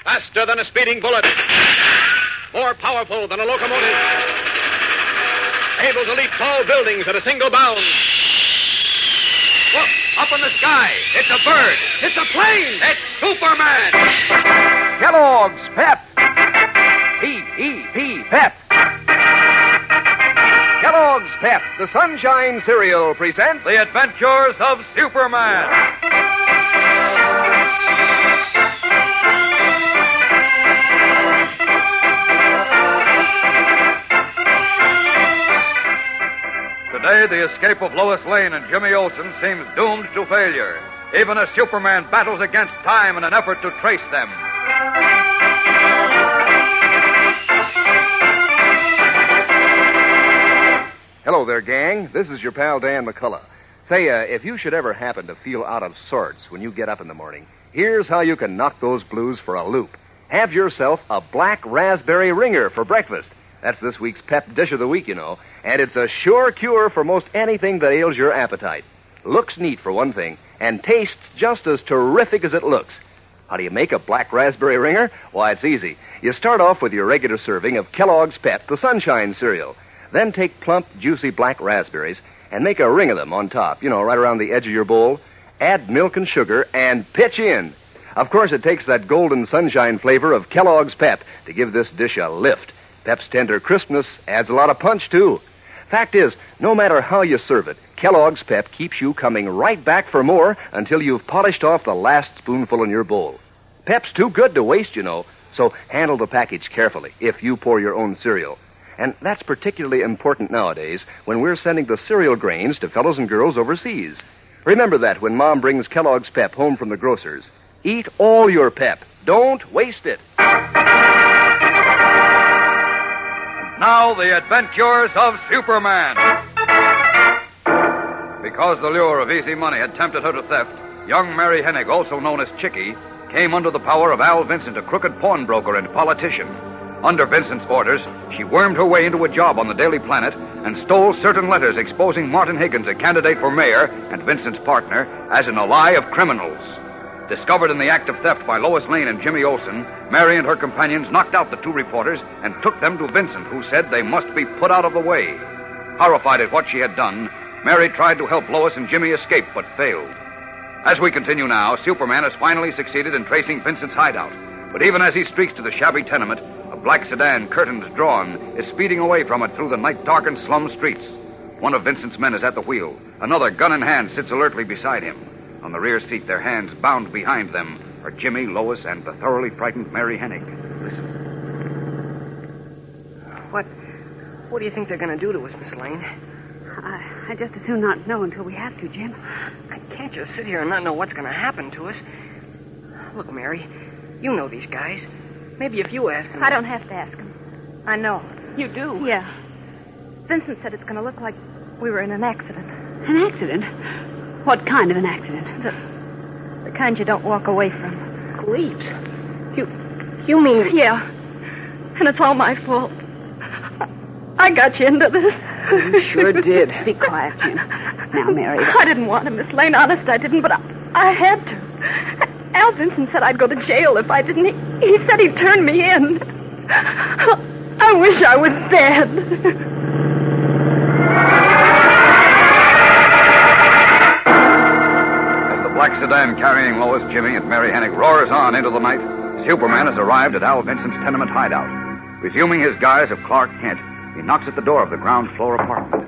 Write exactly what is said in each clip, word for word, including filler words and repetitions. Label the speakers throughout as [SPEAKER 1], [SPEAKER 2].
[SPEAKER 1] Faster than a speeding bullet. More powerful than a locomotive. Able to leap tall buildings at a single bound. Look, up in the sky. It's a bird. It's a plane. It's Superman.
[SPEAKER 2] Kellogg's Pep. P E P, Pep. Kellogg's Pep, the Sunshine Cereal, presents
[SPEAKER 3] The Adventures of Superman. Today, the escape of Lois Lane and Jimmy Olsen seems doomed to failure, even as Superman battles against time in an effort to trace them.
[SPEAKER 2] Hello there, gang. This is your pal Dan McCullough. Say, uh, if you should ever happen to feel out of sorts when you get up in the morning, here's how you can knock those blues for a loop. Have yourself a black raspberry ringer for breakfast. That's this week's Pep Dish of the Week, you know. And it's a sure cure for most anything that ails your appetite. Looks neat, for one thing, and tastes just as terrific as it looks. How do you make a black raspberry ringer? Why, it's easy. You start off with your regular serving of Kellogg's Pep, the Sunshine Cereal. Then take plump, juicy black raspberries and make a ring of them on top, you know, right around the edge of your bowl. Add milk and sugar and pitch in. Of course, it takes that golden sunshine flavor of Kellogg's Pep to give this dish a lift. Pep's tender crispness adds a lot of punch, too. Fact is, no matter how you serve it, Kellogg's Pep keeps you coming right back for more until you've polished off the last spoonful in your bowl. Pep's too good to waste, you know, so handle the package carefully if you pour your own cereal. And that's particularly important nowadays when we're sending the cereal grains to fellows and girls overseas. Remember that when Mom brings Kellogg's Pep home from the grocer's. Eat all your Pep. Don't waste it.
[SPEAKER 3] Now, the adventures of Superman. Because the lure of easy money had tempted her to theft, young Mary Hennig, also known as Chickie, came under the power of Al Vincent, a crooked pawnbroker and politician. Under Vincent's orders, she wormed her way into a job on the Daily Planet and stole certain letters exposing Martin Higgins, a candidate for mayor, and Vincent's partner, as an ally of criminals. Discovered in the act of theft by Lois Lane and Jimmy Olsen, Mary and her companions knocked out the two reporters and took them to Vincent, who said they must be put out of the way. Horrified at what she had done, Mary tried to help Lois and Jimmy escape, but failed. As we continue now, Superman has finally succeeded in tracing Vincent's hideout. But even as he streaks to the shabby tenement, a black sedan, curtains drawn, is speeding away from it through the night-darkened slum streets. One of Vincent's men is at the wheel. Another, gun in hand, sits alertly beside him. On the rear seat, their hands bound behind them, are Jimmy, Lois, and the thoroughly frightened Mary Hennig. Listen.
[SPEAKER 4] What... what do you think they're going to do to us, Miss Lane?
[SPEAKER 5] I, I just as soon not know until we have to, Jim.
[SPEAKER 4] I can't just sit here and not know what's going to happen to us. Look, Mary, you know these guys. Maybe if you ask them...
[SPEAKER 5] I don't have to ask them. I know.
[SPEAKER 4] You do?
[SPEAKER 5] Yeah. Vincent said it's going to look like we were in an accident.
[SPEAKER 6] An accident? What kind of an accident?
[SPEAKER 5] The, the kind you don't walk away from.
[SPEAKER 4] Cleves? You... you mean...
[SPEAKER 5] Yeah. And it's all my fault. I got you into this.
[SPEAKER 4] You sure did.
[SPEAKER 6] Be quiet, Jim. Now, Mary.
[SPEAKER 5] I didn't want to, Miss Lane. Honest, I didn't, but I, I had to. Al Vincent said I'd go to jail if I didn't. He, he said he'd turn me in. I wish I was dead.
[SPEAKER 3] As the black sedan carrying Lois, Jimmy, and Mary Hennig roars on into the night, Superman has arrived at Al Vincent's tenement hideout. Resuming his guise of Clark Kent, he knocks at the door of the ground floor apartment.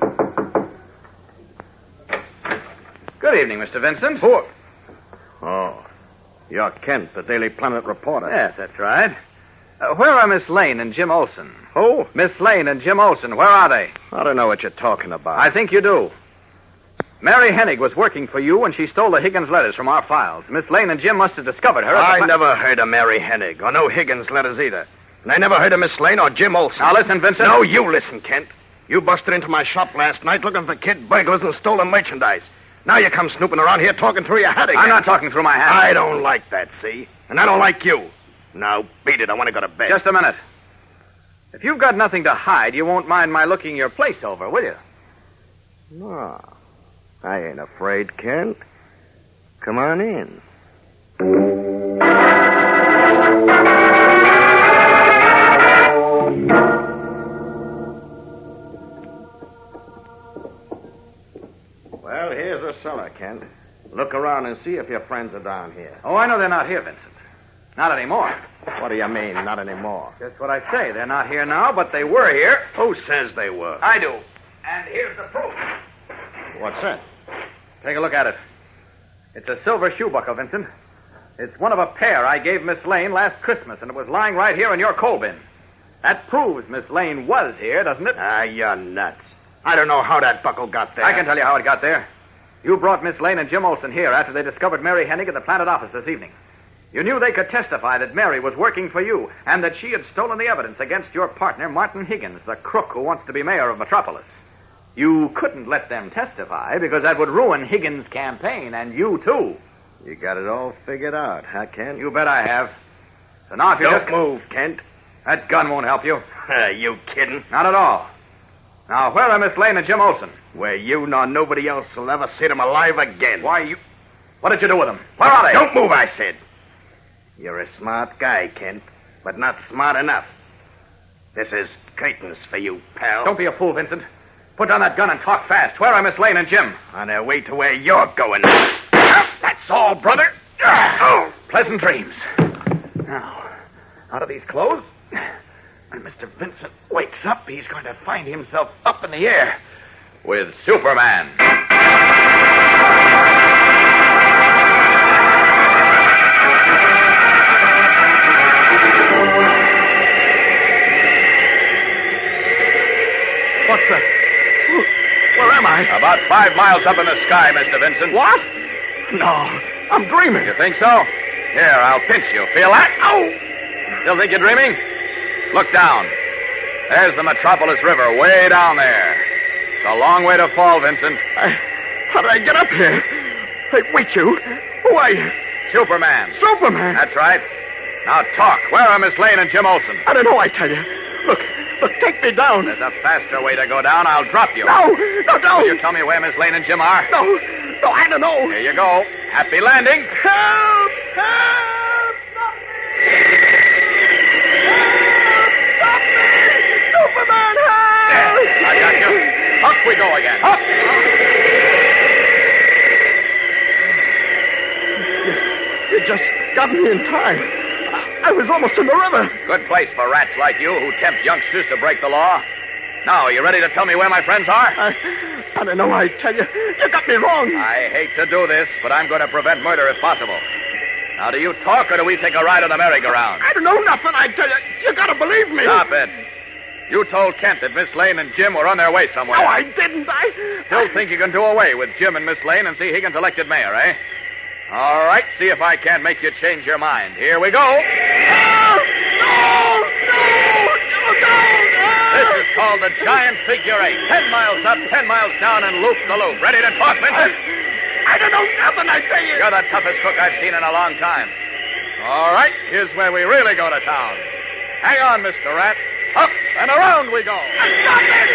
[SPEAKER 1] Good evening, Mister Vincent.
[SPEAKER 7] Who? Oh, you're Kent, the Daily Planet reporter.
[SPEAKER 1] Yes, that's right. Uh, where are Miss Lane and Jim Olsen?
[SPEAKER 7] Who?
[SPEAKER 1] Miss Lane and Jim Olsen, where are they?
[SPEAKER 7] I don't know what you're talking about.
[SPEAKER 1] I think you do. Mary Hennig was working for you when she stole the Higgins letters from our files. Miss Lane and Jim must have discovered her.
[SPEAKER 7] I
[SPEAKER 1] pla-
[SPEAKER 7] never heard of Mary Hennig, or no Higgins letters either. And I never heard of Miss Lane or Jim Olsen.
[SPEAKER 1] Now listen, Vincent.
[SPEAKER 7] No, you listen, Kent. You busted into my shop last night looking for kid burglars and stolen merchandise. Now you come snooping around here talking through your hat again.
[SPEAKER 1] I'm not talking through my hat.
[SPEAKER 7] I don't like that, see? And I don't like you. Now, beat it. I want to go to bed.
[SPEAKER 1] Just a minute. If you've got nothing to hide, you won't mind my looking your place over, will you?
[SPEAKER 7] No. I ain't afraid, Kent. Come on in. Kent. Look around and see if your friends are down here.
[SPEAKER 1] Oh, I know they're not here, Vincent. Not anymore.
[SPEAKER 7] What do you mean, not anymore?
[SPEAKER 1] Just what I say. They're not here now, but they were here.
[SPEAKER 7] Who says they were?
[SPEAKER 1] I do. And here's the proof.
[SPEAKER 7] What's that?
[SPEAKER 1] Take a look at it. It's a silver shoe buckle, Vincent. It's one of a pair I gave Miss Lane last Christmas, and it was lying right here in your coal bin. That proves Miss Lane was here, doesn't it?
[SPEAKER 7] Ah, you're nuts. I don't know how that buckle got there.
[SPEAKER 1] I can tell you how it got there. You brought Miss Lane and Jim Olson here after they discovered Mary Hennig at the Planet office this evening. You knew they could testify that Mary was working for you and that she had stolen the evidence against your partner, Martin Higgins, the crook who wants to be mayor of Metropolis. You couldn't let them testify because that would ruin Higgins' campaign, and you, too.
[SPEAKER 7] You got it all figured out, huh, Kent?
[SPEAKER 1] You bet I have. So now if you
[SPEAKER 7] Don't
[SPEAKER 1] just...
[SPEAKER 7] move, Kent.
[SPEAKER 1] That gun won't help you.
[SPEAKER 7] You kidding?
[SPEAKER 1] Not at all. Now, where are Miss Lane and Jim Olson?
[SPEAKER 7] Where you nor nobody else will ever see them alive again.
[SPEAKER 1] Why, you... What did you do with them? Where are they?
[SPEAKER 7] Don't move, I said. You're a smart guy, Kent, but not smart enough. This is curtains for you, pal.
[SPEAKER 1] Don't be a fool, Vincent. Put down that gun and talk fast. Where are Miss Lane and Jim?
[SPEAKER 7] On their way to where you're going. That's all, brother.
[SPEAKER 1] Oh, pleasant dreams. Now, out of these clothes. When Mister Vincent wakes up, he's going to find himself up in the air with Superman.
[SPEAKER 7] What's that? Where am I?
[SPEAKER 1] About five miles up in the sky, Mister Vincent.
[SPEAKER 7] What? No, I'm dreaming.
[SPEAKER 1] You think so? Here, I'll pinch you. Feel that?
[SPEAKER 7] Oh!
[SPEAKER 1] Still think you're dreaming? Look down. There's the Metropolis River way down there. It's a long way to fall, Vincent.
[SPEAKER 7] I, how did I get up here? Hey, wait, you. Who are you?
[SPEAKER 1] Superman.
[SPEAKER 7] Superman?
[SPEAKER 1] That's right. Now talk. Where are Miss Lane and Jim Olson?
[SPEAKER 7] I don't know, I tell you. Look, look, take me down.
[SPEAKER 1] There's a faster way to go down. I'll drop you.
[SPEAKER 7] No, no, no.
[SPEAKER 1] Will you tell me where Miss Lane and Jim are?
[SPEAKER 7] No, no, I don't know.
[SPEAKER 1] Here you go. Happy landing.
[SPEAKER 7] Help! Help! Stop me! Stop me! Superman, help!
[SPEAKER 1] There, I got you. Up we go again. Up!
[SPEAKER 7] You, you just got me in time. I was almost in the river.
[SPEAKER 1] Good place for rats like you who tempt youngsters to break the law. Now, are you ready to tell me where my friends are?
[SPEAKER 7] I, I don't know, I tell you. You got me wrong.
[SPEAKER 1] I hate to do this, but I'm going to prevent murder if possible. Now, do you talk or do we take a ride on the merry-go-round?
[SPEAKER 7] I don't know nothing, I tell you. You got to believe me.
[SPEAKER 1] Stop it. You told Kent that Miss Lane and Jim were on their way somewhere.
[SPEAKER 7] No, I didn't. I...
[SPEAKER 1] Still think you can do away with Jim and Miss Lane and see Higgins elected mayor, eh? All right, see if I can't make you change your mind. Here we go.
[SPEAKER 7] Oh, no! No! No! No!
[SPEAKER 1] This is called the Giant Figure Eight. Ten miles up, ten miles down, and loop the loop. Ready to talk, Vincent?
[SPEAKER 7] I, I don't know nothing, I tell you.
[SPEAKER 1] You're the toughest cook I've seen in a long time. All right, here's where we really go to town. Hang on, Mister Rat. Up and around we go.
[SPEAKER 7] Stop it!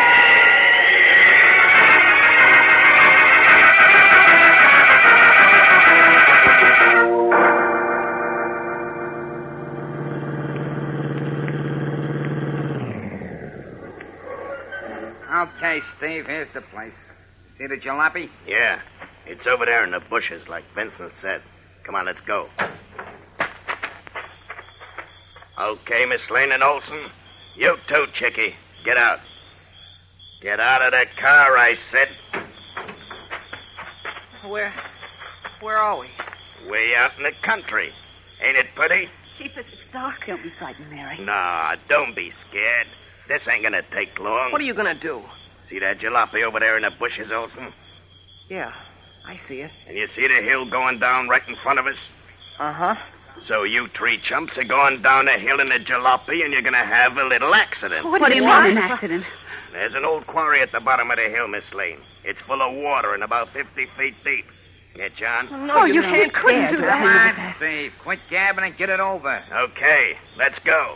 [SPEAKER 8] Okay, Steve, here's the place. See the jalopy?
[SPEAKER 7] Yeah, it's over there in the bushes, like Vincent said. Come on, let's go. Okay, Miss Lane and Olson. You too, Chickie. Get out. Get out of the car, I said.
[SPEAKER 4] Where... where are we?
[SPEAKER 7] Way out in the country. Ain't it pretty?
[SPEAKER 6] Jeepers, it's dark. Don't be frightened, Mary.
[SPEAKER 7] Nah, don't be scared. This ain't gonna take long.
[SPEAKER 4] What are you gonna do?
[SPEAKER 7] See that jalopy over there in the bushes, Olson?
[SPEAKER 4] Yeah, I see it.
[SPEAKER 7] And you see the hill going down right in front of us?
[SPEAKER 4] Uh-huh.
[SPEAKER 7] So you three chumps are going down the hill in the jalopy, and you're gonna have a little accident.
[SPEAKER 6] What, what do you mean, an accident?
[SPEAKER 7] There's an old quarry at the bottom of the hill, Miss Lane. It's full of water and about fifty feet deep. Yeah, John?
[SPEAKER 4] No, you, you couldn't do that.
[SPEAKER 8] Come on, Steve. Quit gabbing and get it over.
[SPEAKER 7] Okay, let's go.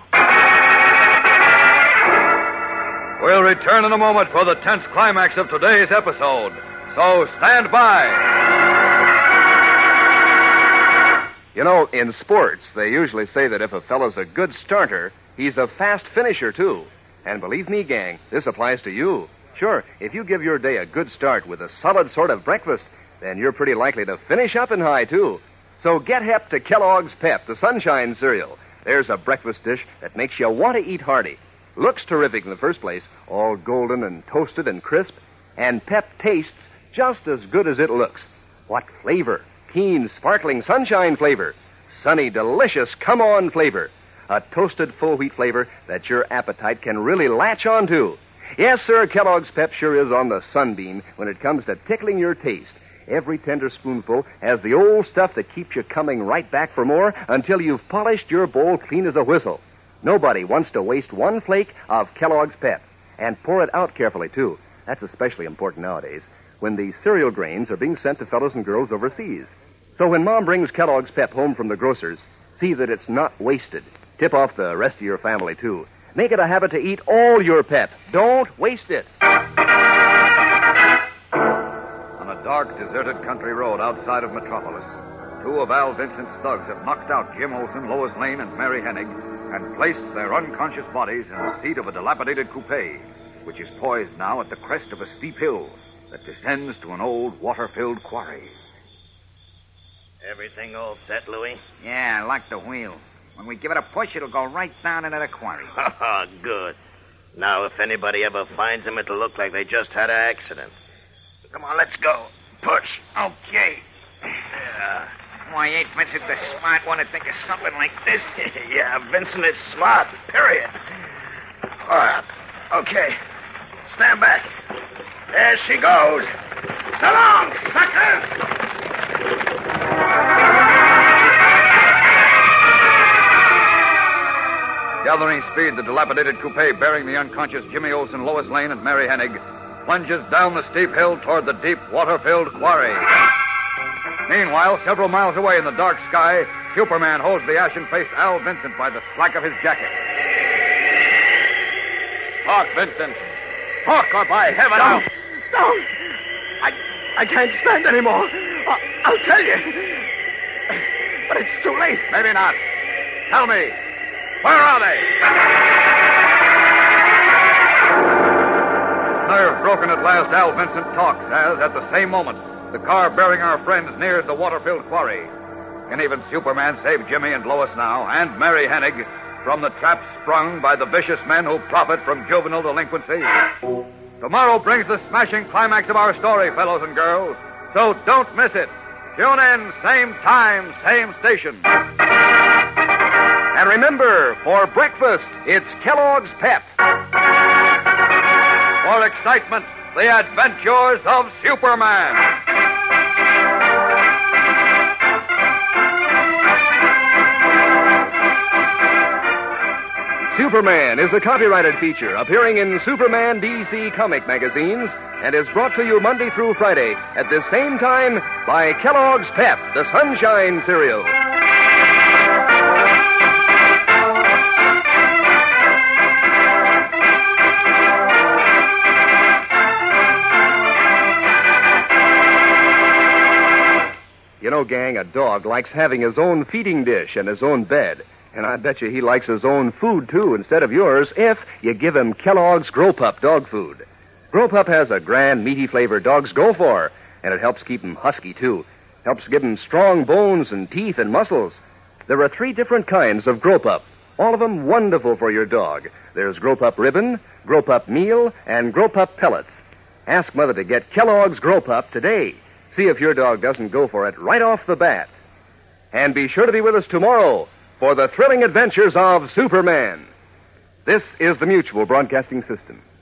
[SPEAKER 3] We'll return in a moment for the tense climax of today's episode. So stand by.
[SPEAKER 2] You know, in sports, they usually say that if a fellow's a good starter, he's a fast finisher, too. And believe me, gang, this applies to you. Sure, if you give your day a good start with a solid sort of breakfast, then you're pretty likely to finish up in high, too. So get hep to Kellogg's Pep, the Sunshine Cereal. There's a breakfast dish that makes you want to eat hearty. Looks terrific in the first place, all golden and toasted and crisp. And Pep tastes just as good as it looks. What flavor? Keen, sparkling sunshine flavor. Sunny, delicious, come-on flavor. A toasted full wheat flavor that your appetite can really latch onto. Yes, sir, Kellogg's Pep sure is on the sunbeam when it comes to tickling your taste. Every tender spoonful has the old stuff that keeps you coming right back for more until you've polished your bowl clean as a whistle. Nobody wants to waste one flake of Kellogg's Pep. And pour it out carefully, too. That's especially important nowadays when the cereal grains are being sent to fellows and girls overseas. So when Mom brings Kellogg's Pep home from the grocer's, see that it's not wasted. Tip off the rest of your family, too. Make it a habit to eat all your Pep. Don't waste it.
[SPEAKER 3] On a dark, deserted country road outside of Metropolis, two of Al Vincent's thugs have knocked out Jim Olson, Lois Lane, and Mary Hennig and placed their unconscious bodies in the seat of a dilapidated coupe, which is poised now at the crest of a steep hill that descends to an old water-filled quarry.
[SPEAKER 7] Everything all set, Louis?
[SPEAKER 8] Yeah, I like the wheel. When we give it a push, it'll go right down into the quarry.
[SPEAKER 7] Oh, good. Now, if anybody ever finds them, it'll look like they just had an accident. Come on, let's go. Push.
[SPEAKER 8] Okay.
[SPEAKER 7] Yeah.
[SPEAKER 8] Why, ain't Vincent the smart one to think of something like this?
[SPEAKER 7] Yeah, Vincent is smart, period. All right. Okay. Stand back. There she goes. So long, sucker!
[SPEAKER 3] Gathering speed, the dilapidated coupe bearing the unconscious Jimmy Olsen, Lois Lane, and Mary Hennig plunges down the steep hill toward the deep, water-filled quarry. Meanwhile, several miles away in the dark sky, Superman holds the ashen-faced Al Vincent by the slack of his jacket.
[SPEAKER 1] Talk, Vincent. Talk, or by heaven, I'll...
[SPEAKER 7] Don't! I, I can't stand anymore. I'll, I'll tell you. But it's too late.
[SPEAKER 3] Maybe not. Tell me, where are they? Nerve broken at last, Al Vincent talks as, at the same moment, the car bearing our friends nears the water-filled quarry. Can even Superman save Jimmy and Lois now, and Mary Hennig, from the trap sprung by the vicious men who profit from juvenile delinquency? Tomorrow brings the smashing climax of our story, fellows and girls. So don't miss it. Tune in, same time, same station.
[SPEAKER 2] And remember, for breakfast, it's Kellogg's Pep.
[SPEAKER 3] For excitement, the adventures of Superman.
[SPEAKER 2] Superman is a copyrighted feature appearing in Superman D C comic magazines and is brought to you Monday through Friday at the same time by Kellogg's Pep, the Sunshine Cereal. You know, gang, a dog likes having his own feeding dish and his own bed. And I bet you he likes his own food, too, instead of yours, if you give him Kellogg's Grow Pup dog food. Grow Pup has a grand, meaty flavor dogs go for, and it helps keep them husky, too. Helps give them strong bones and teeth and muscles. There are three different kinds of Grow Pup, all of them wonderful for your dog. There's Grow Pup Ribbon, Grow Pup Meal, and Grow Pup Pellets. Ask Mother to get Kellogg's Grow Pup today. See if your dog doesn't go for it right off the bat. And be sure to be with us tomorrow for the thrilling adventures of Superman. This is the Mutual Broadcasting System.